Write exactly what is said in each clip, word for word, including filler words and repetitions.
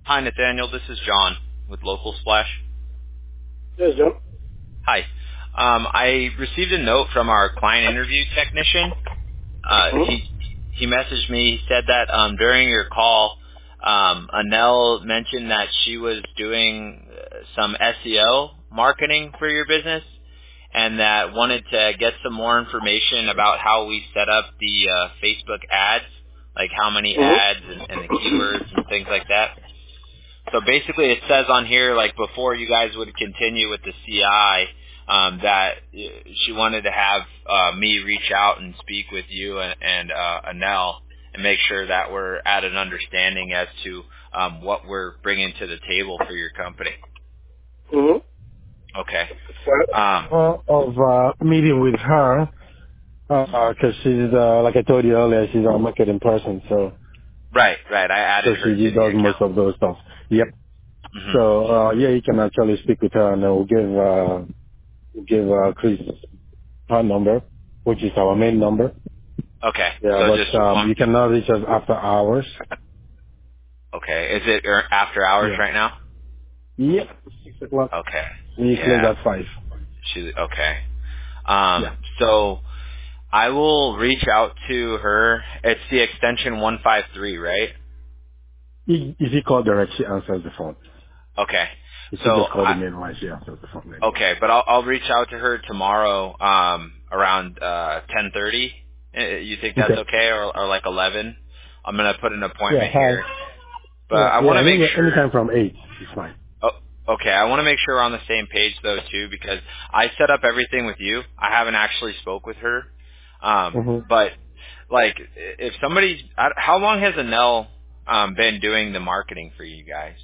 Hi, Nathaniel. This is John with Local Splash. Yes, John. Hi. Um, I received a note from our client interview technician. Uh, Hmm? he he messaged me. He said that um, during your call, um, Anel mentioned that she was doing uh, some S E O marketing for your business, and that wanted to get some more information about how we set up the uh, Facebook ads, like how many Hmm? ads and, and the keywords and things like that. So basically, it says on here, like before you guys would continue with the C I, um, that uh, she wanted to have uh, me reach out and speak with you and, and uh, Anel and make sure that we're at an understanding as to um, what we're bringing to the table for your company. Hmm? Okay. Um, Well, uh, of uh, meeting with her, because she's, uh, like I told you earlier, she's our marketing person, so right, right. I so added her she to the does most account. of those stuff. Yep. hmm So, uh, yeah, you can actually speak with her and then we'll give, uh, we'll give, uh, Chris her number, which is our main number. Okay. Yeah, So but, just um, one. you cannot reach us after hours. Okay. Is it er, after hours Yeah. right now? Yep. Six o'clock. Okay. We close Yeah. at five. She. Okay. Yeah. Um. So. I will reach out to her. It's the extension one five three, right? If if you call direct, she answers the phone. Okay. If you So, just call the I, main line, she answers the phone anyway. okay, but I'll, I'll reach out to her tomorrow um, around uh, ten thirty. You think that's Okay. okay, or, or like eleven? I'm gonna put an Yeah, appointment hi. here, but Yeah, I yeah, want to make any, sure. anytime from eight is fine. Oh, okay, I want to make sure we're on the same page though too, because I set up everything with you. I haven't actually spoke with her, um, Mm-hmm. but like if somebody's, I- how long has Anel um, been doing the marketing for you guys?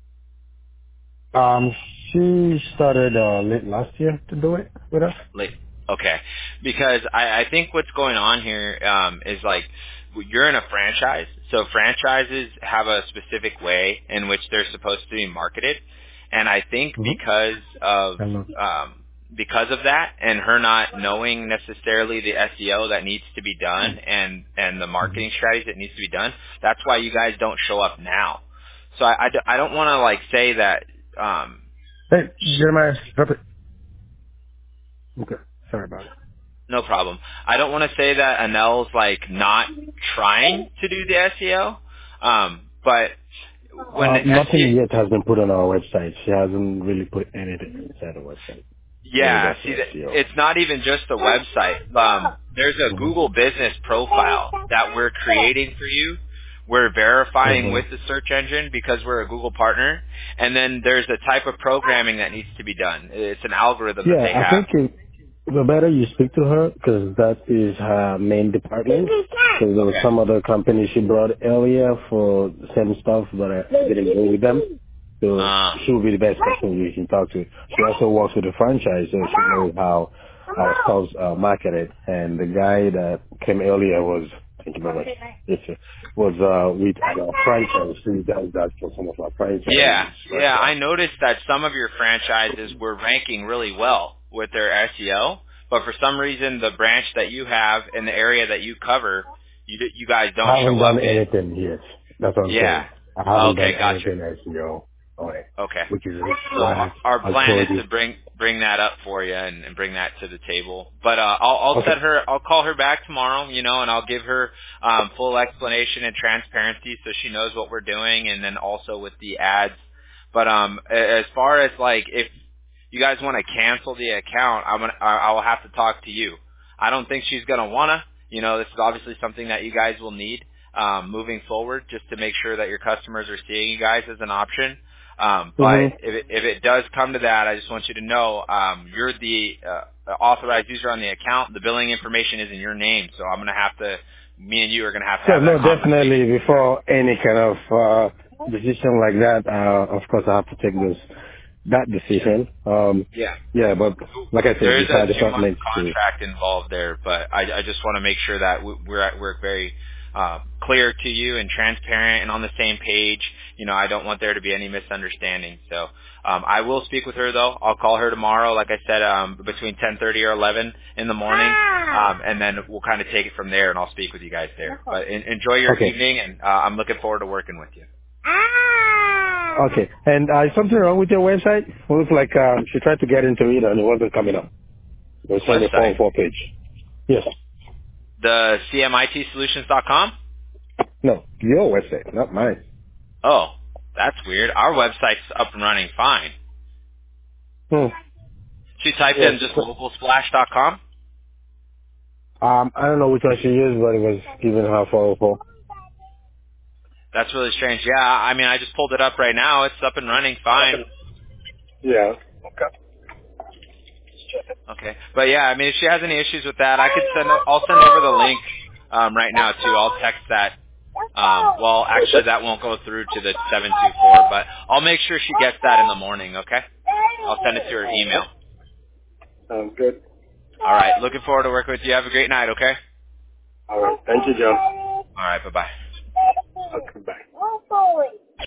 Um, she started uh, late last year to do it with us. Like, okay, because I, I think what's going on here um, is like you're in a franchise, so franchises have a specific way in which they're supposed to be marketed, and I think Mm-hmm. because of Hello. um, because of that, and her not knowing necessarily the S E O that needs to be done and and the Mm-hmm. marketing strategy that needs to be done, that's why you guys don't show up now. So I, I, d- I don't want to like say that. Um, Hey, Jeremiah, drop it. Okay, sorry about it. No problem. I don't want to say that Anel's like not trying to do the S E O, um, but when Uh, the S E O, nothing yet has been put on our website. She hasn't really put anything inside the website in yeah, regards to see, that S E O. it's not even just the website. Um, there's a Google Mm-hmm. Business profile that we're creating for you. We're verifying with Mm-hmm. the search engine because we're a Google partner, and then there's a type of programming that needs to be done. It's an algorithm that Yeah, they I have. think it, the better you speak to her, because that is her main department. Because there was Okay. some other company she brought earlier for the same stuff, but I didn't go with them. So Uh, she will be the best person you can talk to. She also works with the franchise, so she knows how our stuff's uh, marketed. And the guy that came earlier was, thank you very much, Yes, sir. was uh, with our franchise. He does that for some of our Yeah, franchise yeah. I restaurants. noticed that some of your franchises were ranking really well with their S E O, but for some reason, the branch that you have in the area that you cover, you d- you guys don't I haven't show up done in. anything yet. That's what I'm Yeah. saying. I haven't Okay, done gotcha. anything S E O on it, Okay. which is So our, why our I plan is told you. to bring bring that up for you and, and bring that to the table. But uh, I'll I'll Okay. set her. I'll call her back tomorrow, you know, and I'll give her um, full explanation and transparency so she knows what we're doing, and then also with the ads. But um, a- as far as like if you guys want to cancel the account, I'm gonna I I will have to talk to you. I don't think she's gonna wanna. You know, this is obviously something that you guys will need um, moving forward, just to make sure that your customers are seeing you guys as an option. Um, but Mhm. if it, if it does come to that, I just want you to know um, you're the uh, authorized user on the account. The billing information is in your name, so I'm going to have to. Me and you are going to have to Yeah, have that no, conversation. definitely. Before any kind of uh, decision like that, uh, of course, I have to take this that Yeah. decision. Um, Yeah. yeah, but like I said, There is it's our a two-month department to. contract involved there, but I, I just want to make sure that we- we're at, we're very uh, clear to you and transparent and on the same page. You know, I don't want there to be any misunderstanding. So um, I will speak with her though. I'll call her tomorrow, like I said, um, between ten thirty or eleven in the morning, um, and then we'll kind of take it from there, and I'll speak with you guys there. But en- enjoy your Okay. evening, and uh, I'm looking forward to working with you. Okay. And uh, is something wrong with your website? It looks like um, she tried to get into it and it wasn't coming up. It was saying the Website. phone four page. Yes. The C M I T solutions dot com? No, your website, not mine. Oh, that's weird. Our website's up and running fine. Hmm. She typed Yes. in just local splash dot com? Um, I don't know which one she used, but it was giving her four oh four. That's really strange. Yeah, I mean, I just pulled it up right now. It's up and running fine. Yeah. Okay. Okay. But yeah, I mean, if she has any issues with that, I could send, I'll send over the link um, right now too. I'll text that. Um, well, actually, that won't go through to the seven two four, but I'll make sure she gets that in the morning, okay? I'll send it to her email. Sounds good. All right. Looking forward to working with you. Have a great night, okay? All right. Thank you, John. All right. Bye-bye.